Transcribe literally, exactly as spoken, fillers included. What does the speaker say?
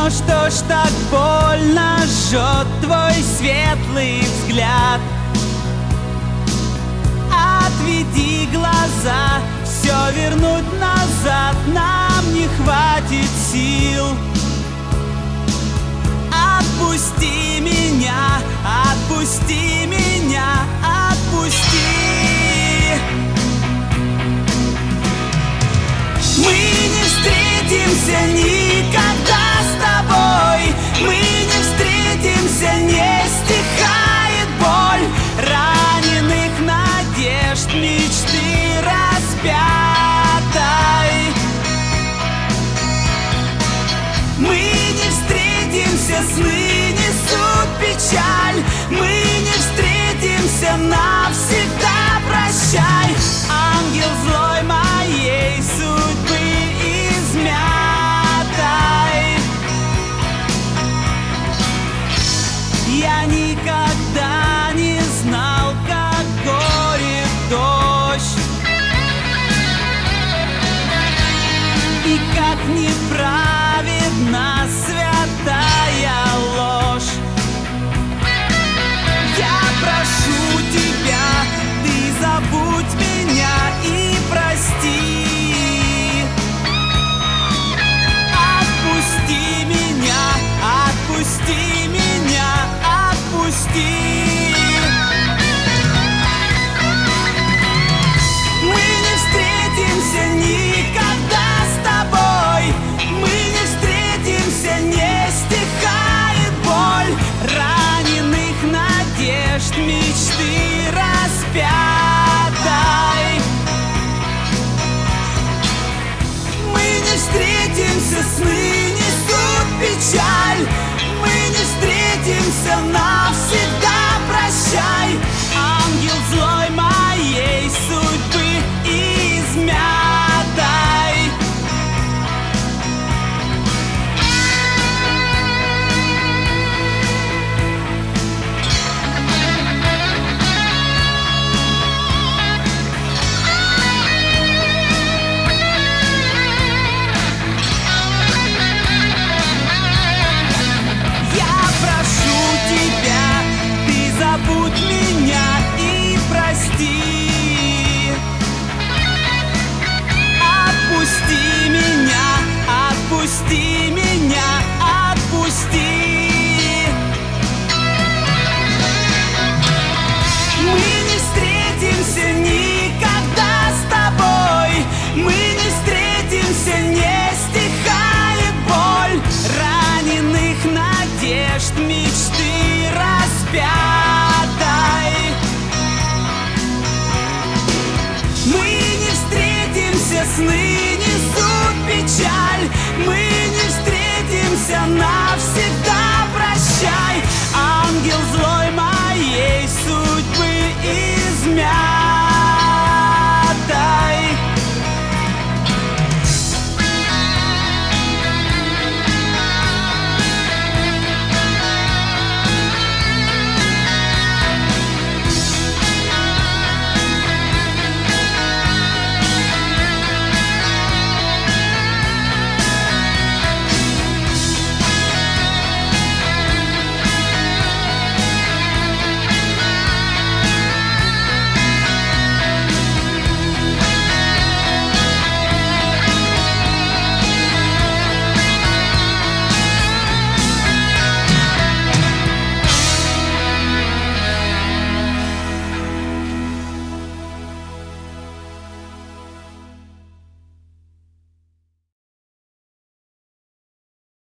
что ж так больно жжет твой светлый взгляд? Отведи глаза, все вернуть назад нам не хватит сил. Отпусти меня, отпусти меня, отпусти. Мы не встретимся никогда с тобой, мы не встретимся, не стихает боль раненых надежд, мечты распятой. Мы не встретимся, сны несут печаль, мы не встретимся навсегда, прощай. Ангел злой моей судьбы измятой. Я никогда не знал, как горит дождь, и как неправедна святая ложь. Я прошу тебя, ты забудь меня и прости. Отпусти меня, отпусти меня, отпусти. Мы не встретимся никогда с тобой, мы не встретимся, не стихает боль раненых надежд, мечты распятой. Мы не встретимся, сны несут печаль, мы не встретимся навсегда, прощай. Ангел злой моей судьбы измятой. Забудь меня и прости. Отпусти меня, отпусти меня, отпусти. Мы не встретимся никогда с тобой, мы не встретимся, не стихает боль раненых надежд, мечт.